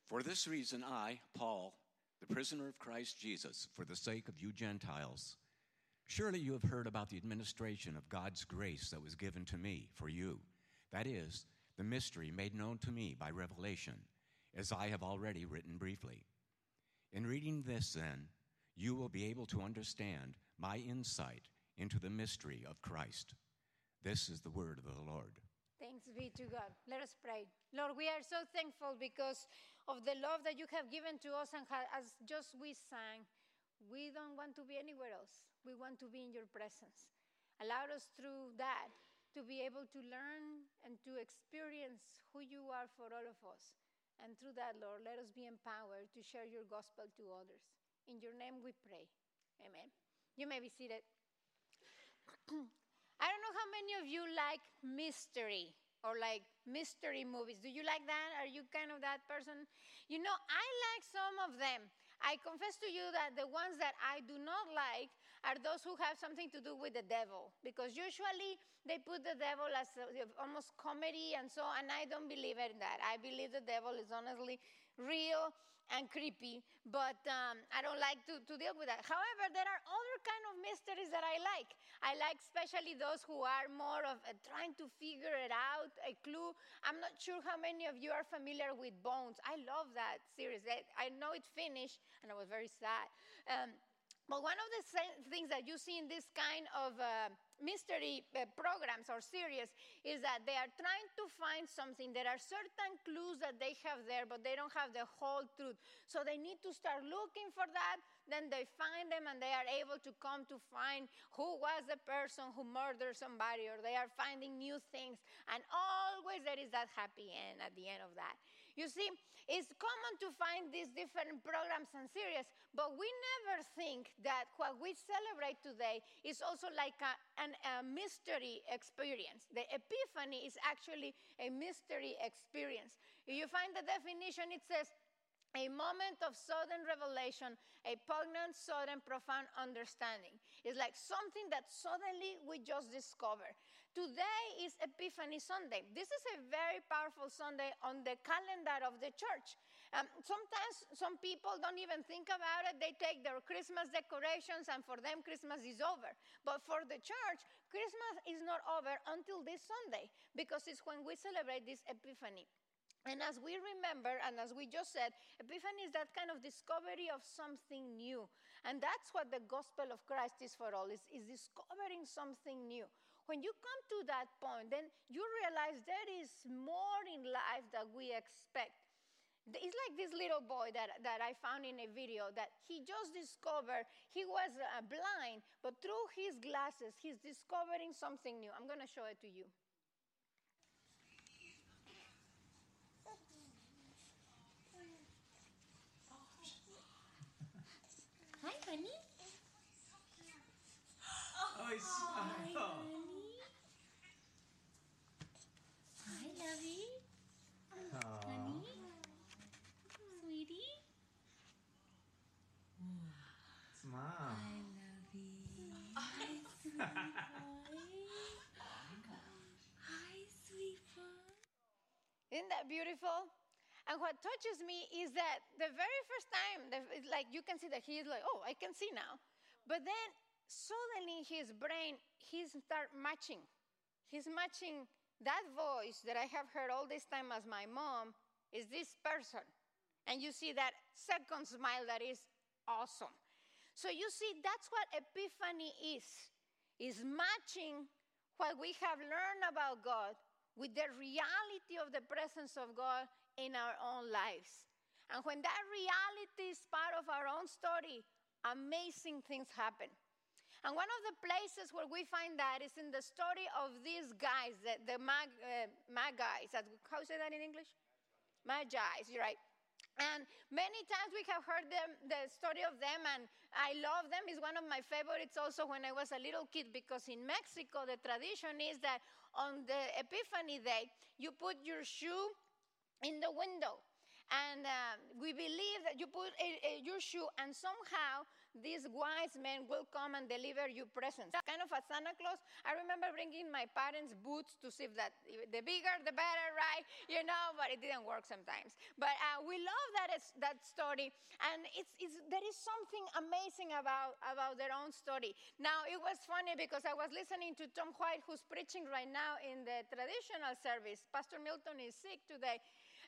For this reason, I, Paul, the prisoner of Christ Jesus, for the sake of you Gentiles, surely you have heard about the administration of God's grace that was given to me for you. That is, the mystery made known to me by revelation, as I have already written briefly. In reading this, then, you will be able to understand my insight into the mystery of Christ. This is the word of the Lord. Thanks be to God. Let us pray. Lord, we are so thankful because of the love that you have given to us, and as just we sang, we don't want to be anywhere else. We want to be in your presence. Allow us through that to be able to learn and to experience who you are for all of us. And through that, Lord, let us be empowered to share your gospel to others. In your name we pray. Amen. You may be seated. I don't know how many of you like mystery or like mystery movies. Do you like that? Are you kind of that person? You know, I like some of them. I confess to you that the ones that I do not like are those who have something to do with the devil, because usually they put the devil as almost comedy and so, and I don't believe in that. I believe the devil is honestly real and creepy, but I don't like to deal with that. However, there are other kind of mysteries that I like. I like especially those who are more of trying to figure it out, a clue. I'm not sure how many of you are familiar with Bones. I love that series. I know it finished, and I was very sad. But one of the things that you see in this kind of mystery programs or series is that they are trying to find something. There are certain clues that they have there, but they don't have the whole truth. So they need to start looking for that. Then they find them, and they are able to come to find who was the person who murdered somebody, or they are finding new things. And always there is that happy end at the end of that. You see, it's common to find these different programs and series, but we never think that what we celebrate today is also like a mystery experience. The Epiphany is actually a mystery experience. If you find the definition, it says, a moment of sudden revelation, a poignant, sudden, profound understanding. It's like something that suddenly we just discover. Today is Epiphany Sunday. This is a very powerful Sunday on the calendar of the church. Sometimes some people don't even think about it. They take their Christmas decorations, and for them, Christmas is over. But for the church, Christmas is not over until this Sunday, because it's when we celebrate this Epiphany. And as we remember, and as we just said, Epiphany is that kind of discovery of something new. And that's what the gospel of Christ is for all, is discovering something new. When you come to that point, then you realize there is more in life than we expect. It's like this little boy that I found in a video that he just discovered. He was blind, but through his glasses, he's discovering something new. I'm going to show it to you. Hi, honey. Oh, it's Hi, honey. Hi, lovey. Honey. Sweetie. It's Mom. Hi, lovey. Hi, sweet boy. Hi, sweet boy. Isn't that beautiful? And what touches me is that the very first time, it's like you can see that he is like, oh, I can see now. But then suddenly his brain, he starts matching. He's matching that voice that I have heard all this time as my mom is this person. And you see that second smile that is awesome. So you see, that's what Epiphany is matching what we have learned about God with the reality of the presence of God in our own lives. And when that reality is part of our own story, amazing things happen. And one of the places where we find that is in the story of these guys, the Magi's. How say that in English? Magi's, you're right. And many times we have heard the story of them, and I love them. It's one of my favorites also when I was a little kid, because in Mexico, the tradition is that on the Epiphany Day, you put your shoe in the window. And we believe that you put your shoe, and somehow these wise men will come and deliver you presents. Kind of a Santa Claus. I remember bringing my parents' boots to see if that the bigger the better, right? You know, but it didn't work sometimes. But we love that story, and there is something amazing about their own story. Now, it was funny because I was listening to Tom White, who's preaching right now in the traditional service. Pastor Milton is sick today,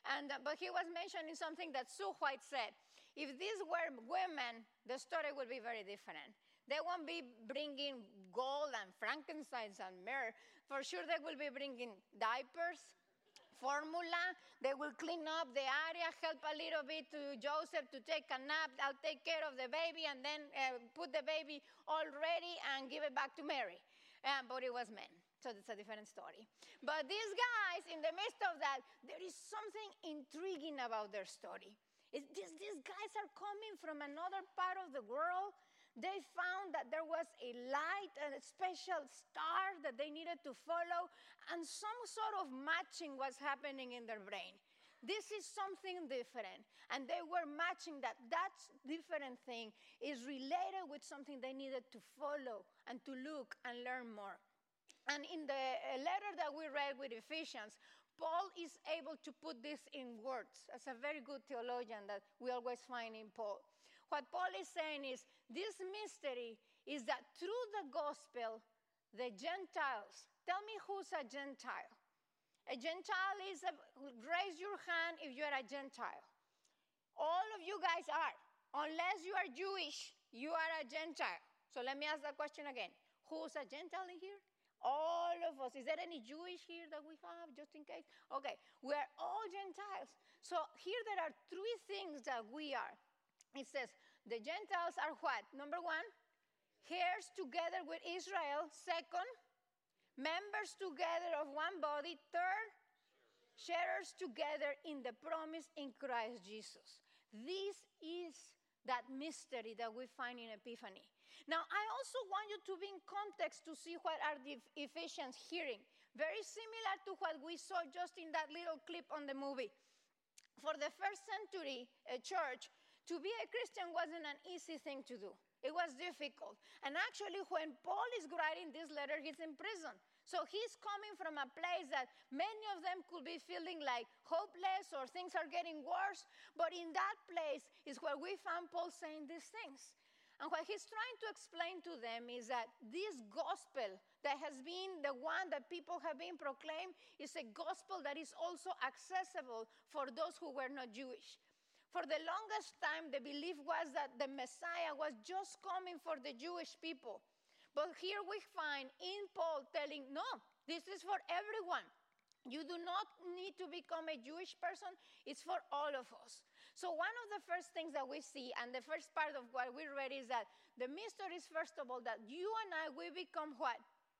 but he was mentioning something that Sue White said. If these were women, the story would be very different. They won't be bringing gold and frankincense and myrrh. For sure, they will be bringing diapers, formula. They will clean up the area, help a little bit to Joseph to take a nap. I'll take care of the baby, and then put the baby all ready and give it back to Mary. But it was men, so it's a different story. But these guys, in the midst of that, there is something intriguing about their story. These guys are coming from another part of the world. They found that there was a light and a special star that they needed to follow, and some sort of matching was happening in their brain. This is something different, and they were matching that different thing is related with something they needed to follow and to look and learn more. And in the letter that we read with Ephesians, Paul is able to put this in words as a very good theologian that we always find in Paul. What Paul is saying is this mystery is that through the gospel, the Gentiles, tell me who's a Gentile? A Gentile is, raise your hand if you're a Gentile. All of you guys are. Unless you are Jewish, you are a Gentile. So let me ask the question again. Who's a Gentile in here? All of us. Is there any Jewish here that we have, just in case? Okay, we're all Gentiles. So here there are three things that we are. It says, the Gentiles are what? Number one, heirs together with Israel. Second, members together of one body. Third, sharers together in the promise in Christ Jesus. This is that mystery that we find in Epiphany. Now, I also want you to be in context to see what are the Ephesians hearing. Very similar to what we saw just in that little clip on the movie. For the first century church, to be a Christian wasn't an easy thing to do. It was difficult. And actually, when Paul is writing this letter, he's in prison. So he's coming from a place that many of them could be feeling like hopeless or things are getting worse. But in that place is where we found Paul saying these things. And what he's trying to explain to them is that this gospel that has been the one that people have been proclaimed is a gospel that is also accessible for those who were not Jewish. For the longest time, the belief was that the Messiah was just coming for the Jewish people. But here we find in Paul telling, no, this is for everyone. You do not need to become a Jewish person. It's for all of us. So one of the first things that we see, and the first part of what we read, is that the mystery is, first of all, that you and I, we become what?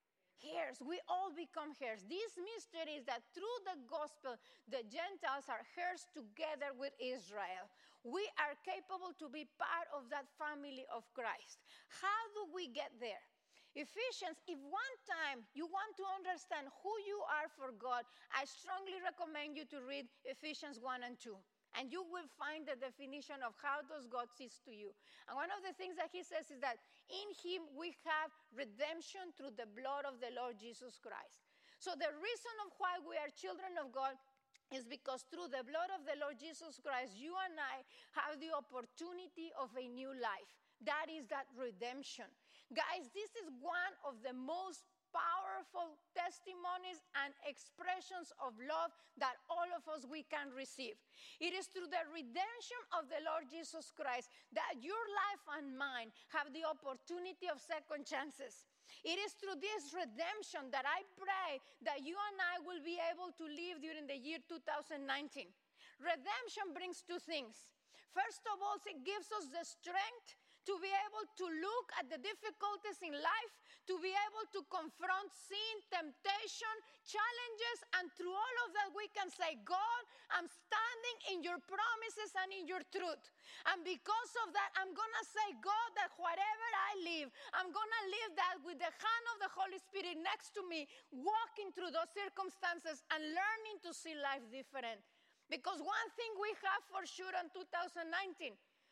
Heirs. We all become heirs. This mystery is that through the gospel, the Gentiles are heirs together with Israel. We are capable to be part of that family of Christ. How do we get there? Ephesians, if one time you want to understand who you are for God, I strongly recommend you to read Ephesians 1 and 2. And you will find the definition of how does God sees to you. And one of the things that he says is that in him we have redemption through the blood of the Lord Jesus Christ. So the reason of why we are children of God is because through the blood of the Lord Jesus Christ, you and I have the opportunity of a new life. That is that redemption. Guys, this is one of the most powerful testimonies and expressions of love that all of us we can receive. It is through the redemption of the Lord Jesus Christ that your life and mine have the opportunity of second chances. It is through this redemption that I pray that you and I will be able to live during the year 2019. Redemption brings two things. First of all, it gives us the strength to be able to look at the difficulties in life, to be able to confront sin, temptation, challenges, and through all of that we can say, God, I'm standing in your promises and in your truth. And because of that, I'm going to say, God, that whatever I live, I'm going to live that with the hand of the Holy Spirit next to me, walking through those circumstances and learning to see life different. Because one thing we have for sure in 2019,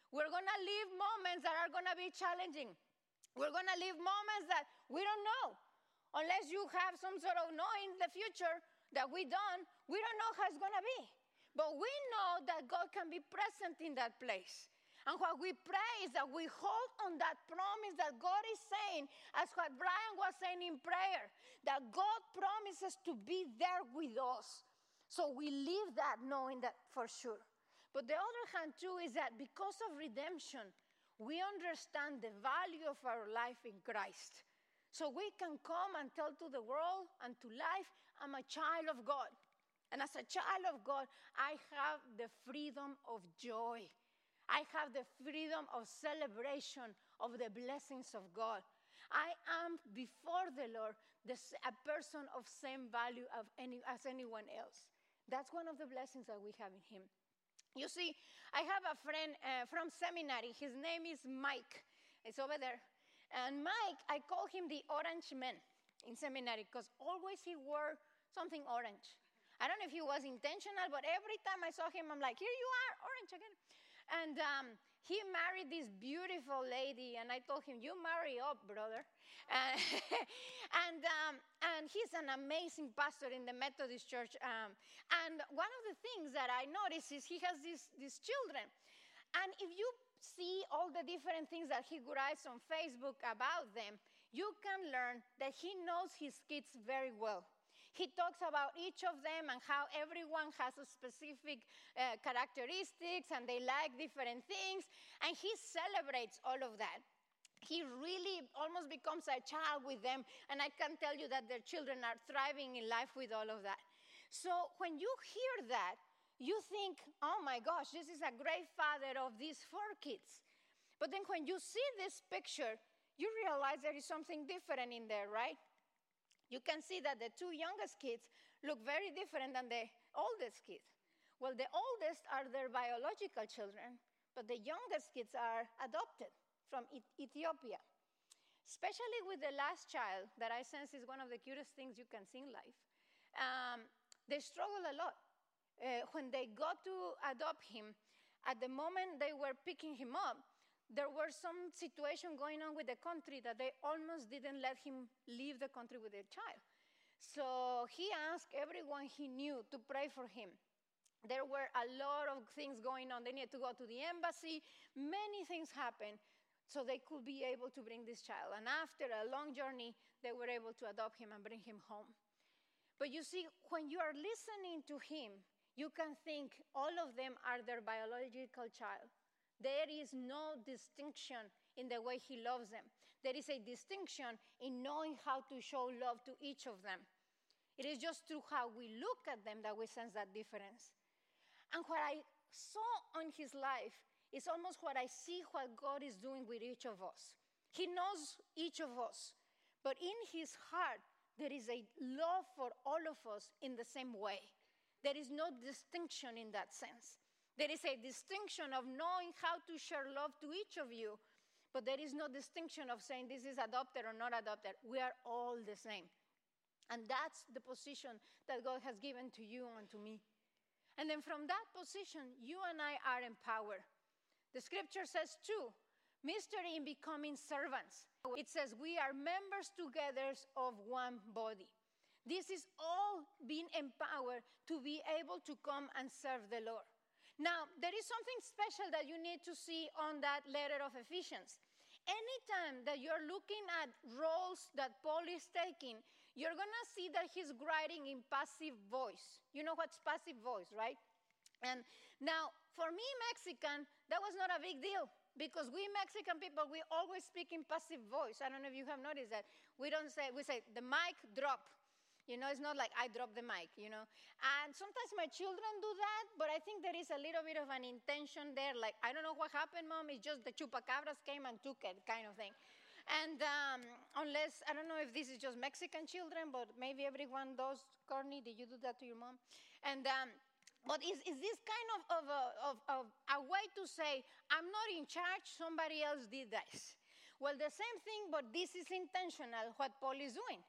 We're going to live moments that are going to be challenging. We're going to live moments that we don't know. Unless you have some sort of knowing the future that we don't know how it's going to be. But we know that God can be present in that place. And what we pray is that we hold on that promise that God is saying, as what Brian was saying in prayer, that God promises to be there with us. So we live that knowing that for sure. But the other hand too is that because of redemption, we understand the value of our life in Christ. So we can come and tell to the world and to life, I'm a child of God. And as a child of God, I have the freedom of joy. I have the freedom of celebration of the blessings of God. I am before the Lord a person of same value as anyone else. That's one of the blessings that we have in Him. You see, I have a friend from seminary. His name is Mike. It's over there. And Mike, I call him the orange man in seminary because always he wore something orange. I don't know if he was intentional, but every time I saw him, I'm like, here you are, orange again. And he married this beautiful lady, and I told him, you marry up, brother. And he's an amazing pastor in the Methodist Church. And one of the things that I noticed is he has these children. And if you see all the different things that he writes on Facebook about them, you can learn that he knows his kids very well. He talks about each of them and how everyone has a specific characteristics and they like different things. And he celebrates all of that. He really almost becomes a child with them. And I can tell you that their children are thriving in life with all of that. So when you hear that, you think, oh my gosh, this is a great father of these 4 kids. But then when you see this picture, you realize there is something different in there, right? You can see that the 2 youngest kids look very different than the oldest kids. Well, the oldest are their biological children, but the youngest kids are adopted from Ethiopia. Especially with the last child, that I sense is one of the cutest things you can see in life. They struggle a lot. When they got to adopt him, at the moment they were picking him up, there was some situation going on with the country that they almost didn't let him leave the country with their child. So he asked everyone he knew to pray for him. There were a lot of things going on. They needed to go to the embassy. Many things happened so they could be able to bring this child. And after a long journey, they were able to adopt him and bring him home. But you see, when you are listening to him, you can think all of them are their biological child. There is no distinction in the way he loves them. There is a distinction in knowing how to show love to each of them. It is just through how we look at them that we sense that difference. And what I saw on his life is almost what I see what God is doing with each of us. He knows each of us, but in his heart, there is a love for all of us in the same way. There is no distinction in that sense. There is a distinction of knowing how to share love to each of you, but there is no distinction of saying this is adopted or not adopted. We are all the same. And that's the position that God has given to you and to me. And then from that position, you and I are empowered. The scripture says too, mystery in becoming servants. It says we are members together of one body. This is all being empowered to be able to come and serve the Lord. Now, there is something special that you need to see on that letter of Ephesians. Anytime that you're looking at roles that Paul is taking, you're going to see that he's writing in passive voice. You know what's passive voice, right? And now, for me, Mexican, that was not a big deal because we Mexican people, we always speak in passive voice. I don't know if you have noticed that. We say the mic drop. You know, it's not like I drop the mic, you know. And sometimes my children do that, but I think there is a little bit of an intention there. Like, I don't know what happened, Mom. It's just the chupacabras came and took it kind of thing. And unless, I don't know if this is just Mexican children, but maybe everyone does. Courtney, did you do that to your mom? And but is this kind of a way to say, I'm not in charge, somebody else did this. Well, the same thing, but this is intentional, what Paul is doing.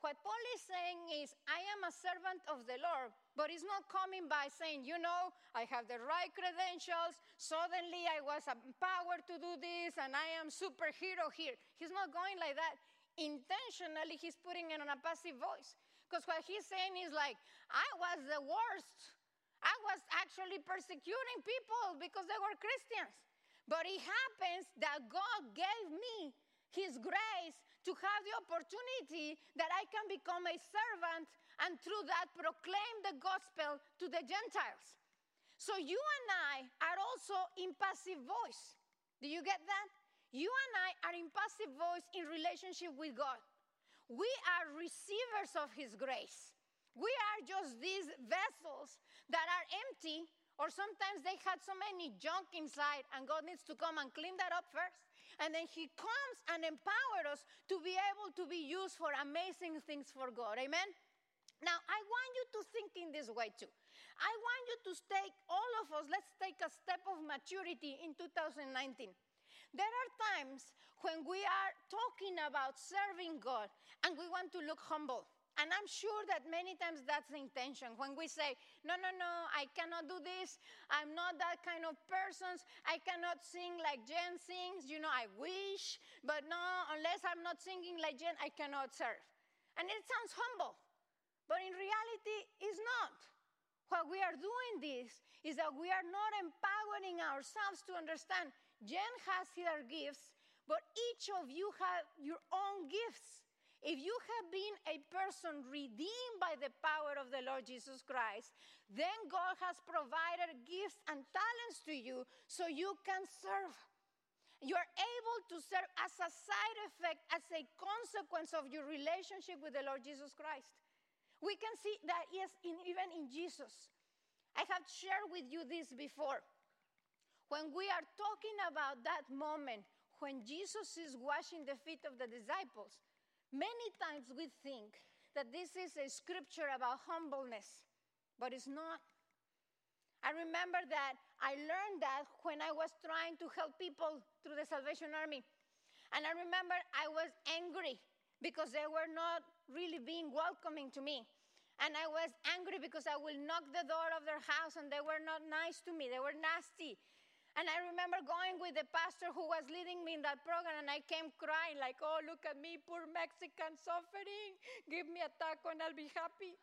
What Paul is saying is, I am a servant of the Lord, but it's not coming by saying, I have the right credentials, suddenly I was empowered to do this, and I am superhero here. He's not going like that. Intentionally, he's putting it on a passive voice. Because what he's saying is like, I was the worst. I was actually persecuting people because they were Christians. But it happens that God gave me his grace to have the opportunity that I can become a servant and through that proclaim the gospel to the Gentiles. So you and I are also in passive voice. Do you get that? You and I are in passive voice in relationship with God. We are receivers of his grace. We are just these vessels that are empty, or sometimes they had so many junk inside and God needs to come and clean that up first. And then he comes and empowers us to be able to be used for amazing things for God. Amen? Now, I want you to think in this way too. I want you to take, all of us, let's take a step of maturity in 2019. There are times when we are talking about serving God and we want to look humble. And I'm sure that many times that's the intention. When we say, no, I cannot do this. I'm not that kind of person. I cannot sing like Jen sings. I wish. But no, unless I'm not singing like Jen, I cannot serve. And it sounds humble. But in reality, it's not. What we are doing this is that we are not empowering ourselves to understand Jen has her gifts, but each of you have your own gifts. If you have been a person redeemed by the power of the Lord Jesus Christ, then God has provided gifts and talents to you so you can serve. You're able to serve as a side effect, as a consequence of your relationship with the Lord Jesus Christ. We can see that, yes, even in Jesus. I have shared with you this before. When we are talking about that moment when Jesus is washing the feet of the disciples, many times we think that this is a scripture about humbleness, but it's not. I remember that I learned that when I was trying to help people through the Salvation Army. And I remember I was angry because they were not really being welcoming to me. And I was angry because I would knock the door of their house and they were not nice to me. They were nasty. And I remember going with the pastor who was leading me in that program, and I came crying like, oh, look at me, poor Mexican suffering. Give me a taco and I'll be happy,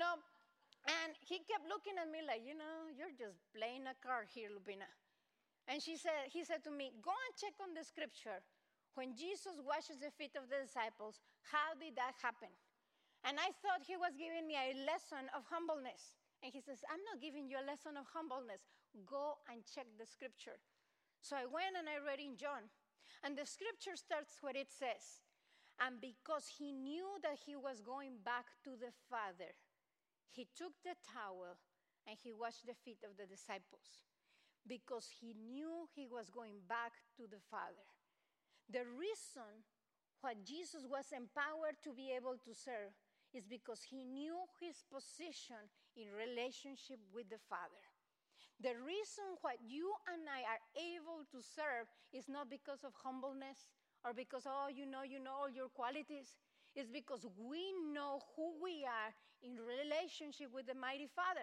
And he kept looking at me like, you're just playing a card here, Lupina. And he said to me, go and check on the scripture. When Jesus washes the feet of the disciples, how did that happen? And I thought he was giving me a lesson of humbleness. And he says, I'm not giving you a lesson of humbleness. Go and check the scripture. So I went and I read in John. And the scripture starts where it says, and because he knew that he was going back to the Father, he took the towel and he washed the feet of the disciples. Because he knew he was going back to the Father. The reason why Jesus was empowered to be able to serve is because he knew his position in relationship with the Father. The reason why you and I are able to serve is not because of humbleness or because, you know all your qualities. It's because we know who we are in relationship with the mighty Father.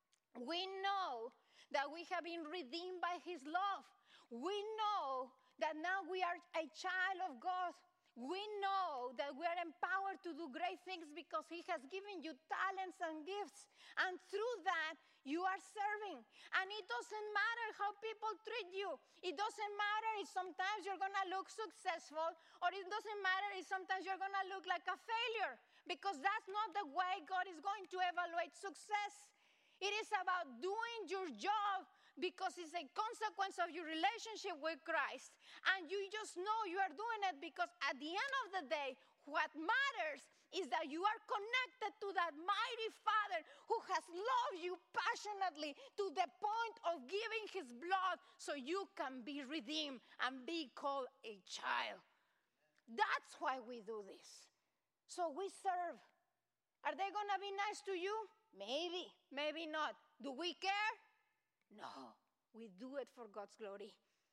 We know that we have been redeemed by his love. We know that now we are a child of God. We know that we are empowered to do great things because he has given you talents and gifts. And through that, you are serving. And it doesn't matter how people treat you. It doesn't matter if sometimes you're going to look successful, or it doesn't matter if sometimes you're going to look like a failure, because that's not the way God is going to evaluate success. It is about doing your job because it's a consequence of your relationship with Christ. And you just know you are doing it because at the end of the day, what matters is that you are connected to that mighty Father who has loved you passionately to the point of giving his blood so you can be redeemed and be called a child. That's why we do this. So we serve. Are they going to be nice to you? Maybe, maybe not. Do we care? No, we do it for God's glory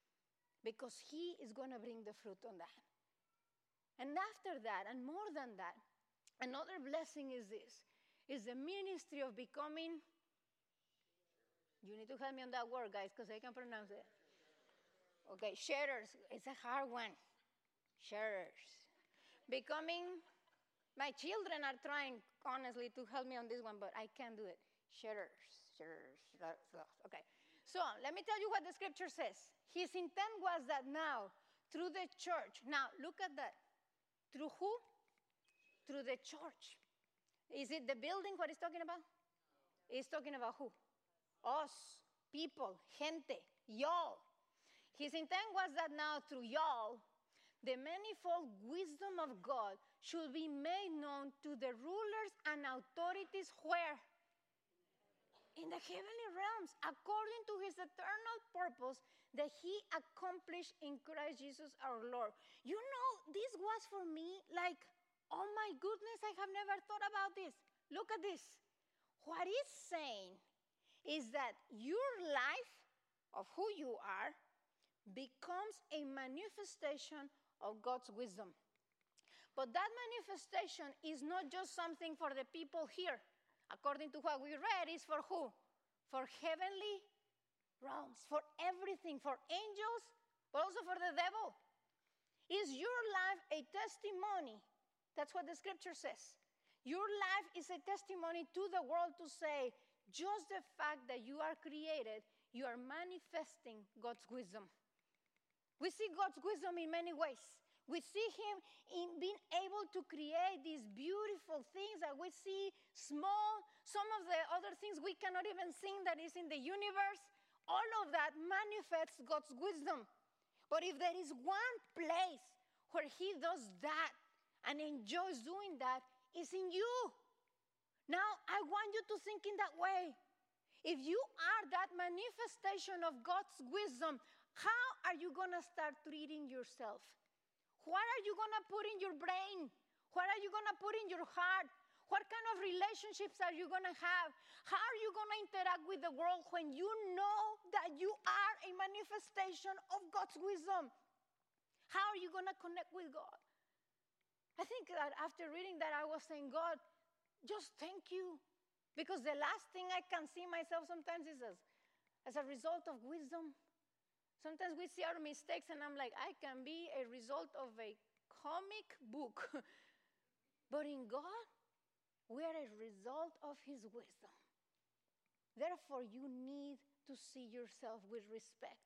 because he is going to bring the fruit on that. And after that, and more than that, Another blessing is this, is the ministry of becoming, you need to help me on that word, guys, because I can pronounce it. Okay, sharers. It's a hard one. Sharers. Becoming, my children are trying, honestly, to help me on this one, but I can't do it. Sharers. Okay. So let me tell you what the scripture says. His intent was that now, through the church, now look at that. Through who? Through the church. Is it the building what he's talking about? He's talking about who? Us, people, gente, y'all. His intent was that now through y'all, the manifold wisdom of God should be made known to the rulers and authorities where? In the heavenly realms, according to his eternal purpose that he accomplished in Christ Jesus our Lord. You know, this was for me like, oh my goodness, I have never thought about this. Look at this. What he's saying is that your life of who you are becomes a manifestation of God's wisdom. But that manifestation is not just something for the people here. According to what we read, is for who? For heavenly realms, for everything, for angels, but also for the devil. Is your life a testimony? That's what the scripture says. Your life is a testimony to the world to say, just the fact that you are created, you are manifesting God's wisdom. We see God's wisdom in many ways. We see him in being able to create these beautiful things that we see small. Some of the other things we cannot even see that is in the universe. All of that manifests God's wisdom. But if there is one place where he does that and enjoys doing that, it's in you. Now, I want you to think in that way. If you are that manifestation of God's wisdom, how are you going to start treating yourself? What are you going to put in your brain? What are you going to put in your heart? What kind of relationships are you going to have? How are you going to interact with the world when you know that you are a manifestation of God's wisdom? How are you going to connect with God? I think that after reading that, I was saying, God, just thank you. Because the last thing I can see myself sometimes is as a result of wisdom. Sometimes we see our mistakes and I'm like, I can be a result of a comic book. But in God, we are a result of his wisdom. Therefore, you need to see yourself with respect.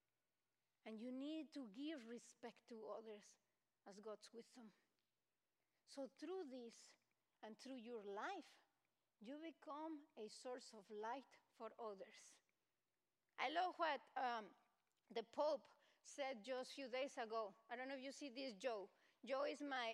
And you need to give respect to others as God's wisdom. So through this and through your life, you become a source of light for others. I love what the Pope said just a few days ago. I don't know if you see this, Joe. Joe is my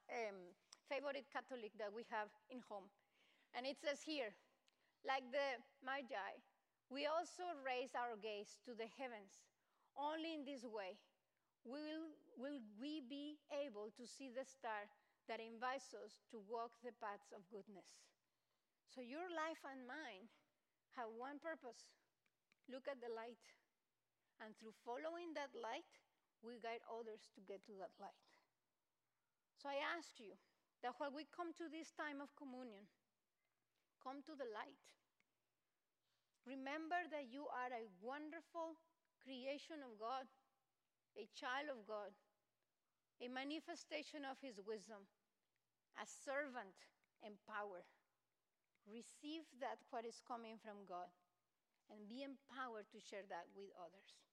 favorite Catholic that we have in home. And it says here, like the Magi, we also raise our gaze to the heavens. Only in this way will we be able to see the star that invites us to walk the paths of goodness. So your life and mine have one purpose. Look at the light. And through following that light, we guide others to get to that light. So I ask you that when we come to this time of communion, come to the light. Remember that you are a wonderful creation of God, a child of God, a manifestation of his wisdom, a servant in power. Receive that what is coming from God and be empowered to share that with others.